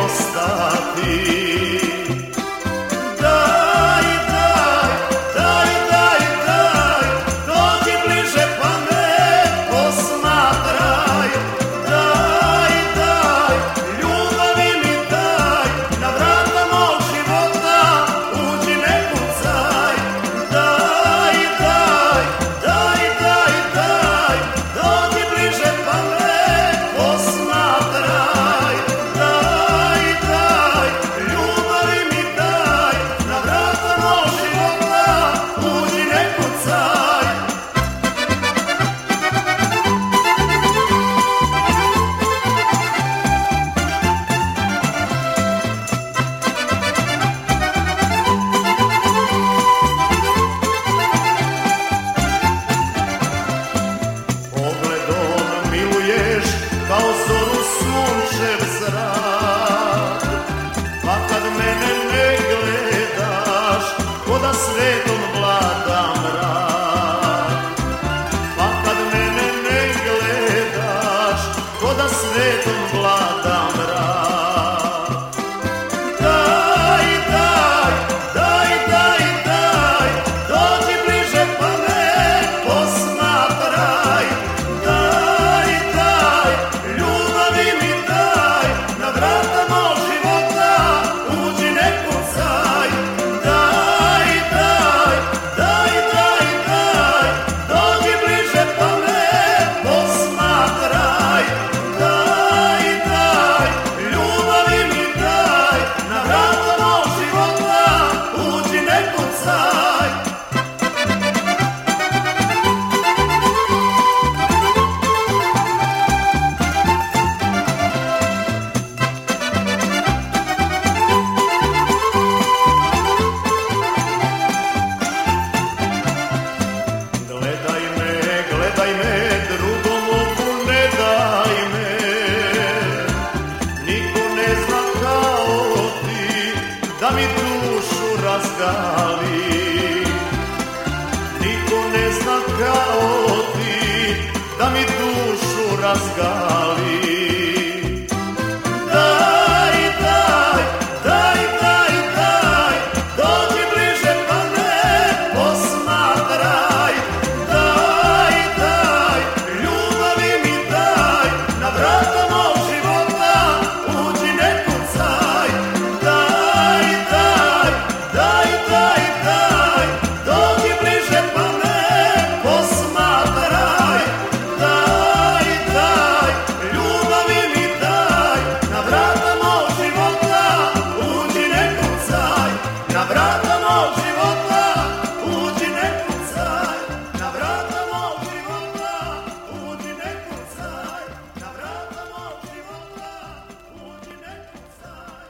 ostati. Kao zoru sunčev zrak, pa kad mene ne gledaš, ko da svetom vlada mrak. Pa kad mene ne gledaš, ko da svetom vlada mrak. Daj, daj, daj, daj, daj, dođi bliže pa me posmatraj. Daj, daj, ljubavi mi daj, na vrata mog života uđi, ne kucaj. Daj, daj, daj, daj, daj, dođi bliže pa me posmatraj. Daj, daj, ljubavi mi daj, na vrata mog života uđi, ne kucaj. Gledaj me, drugom oku ne daj me. Niko ne zna kao ti da mi dušu razgali. Niko ne zna kao ti da mi dušu razgali.